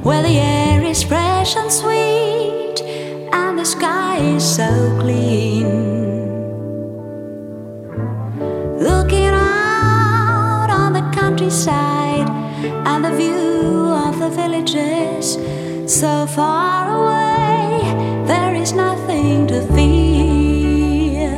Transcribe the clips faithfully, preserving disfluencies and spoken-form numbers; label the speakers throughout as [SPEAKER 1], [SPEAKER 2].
[SPEAKER 1] where the air is fresh and sweet and the sky is so clean. Looking out on the countryside and the view of the villages so far away, there is nothing to fear,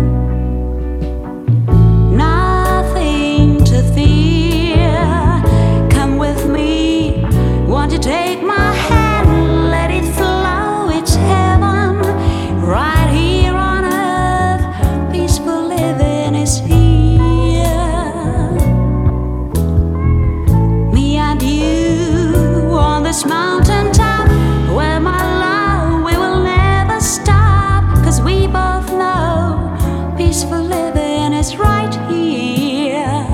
[SPEAKER 1] nothing to fear. Come with me, won't you take my hand, let it flow, it's heaven, right here on earth, peaceful living is here. Me and you on this mountain top, where my love, we will never stop, 'cause we both know peaceful living is right here.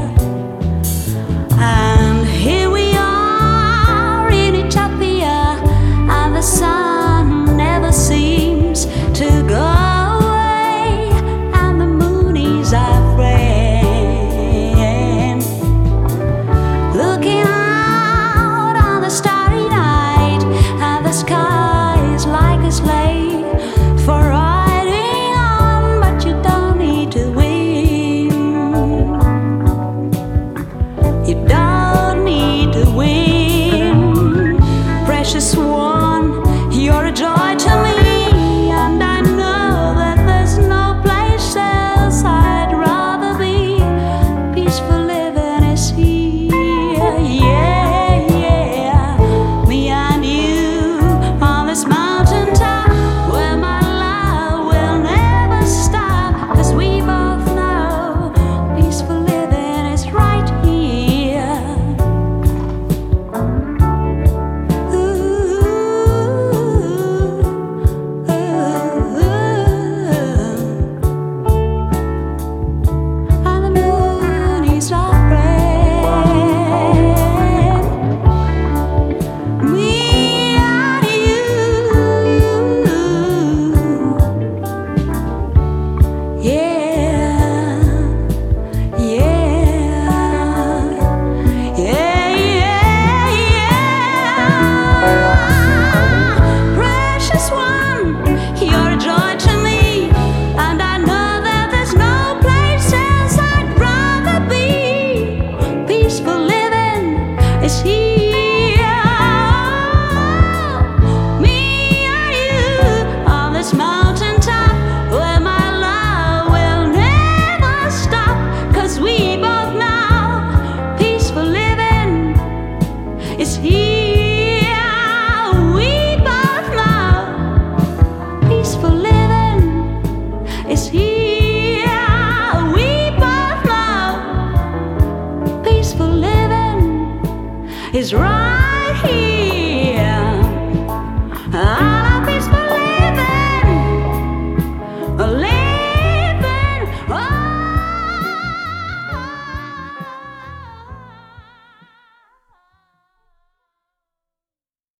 [SPEAKER 1] And here we are in Utopia, and the sun never seems to go away, and the moon is our friend. Looking out on the starry night, and the sky is like a sleigh for riding on, but you don't need to win. You don't need to win. Precious one, you're a joy to me, and I know that there's no place else I'd rather be. Peaceful living is here, yeah, yeah. Me and you on this mountain top, where my love will never stop, 'cause we both know peaceful living is right here. Ooh, ooh, and the moon is our friend. Me and you, yeah, yeah, yeah, yeah, yeah. Precious one, you're a joy to me, and I know that there's no place else I'd rather be. Peaceful living is here. Me and you on this mountain top, where my love will never stop, 'cause we both know peaceful living is here.